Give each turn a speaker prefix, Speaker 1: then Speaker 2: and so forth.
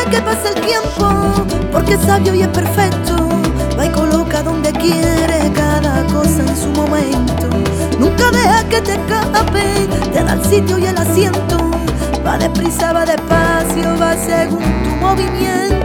Speaker 1: que pase el tiempo, porque es sabio y es perfecto. Va y coloca donde quiere cada cosa en su momento. Nunca deja que te escape, te da el sitio y el asiento. Va deprisa, va despacio, va según tu movimiento.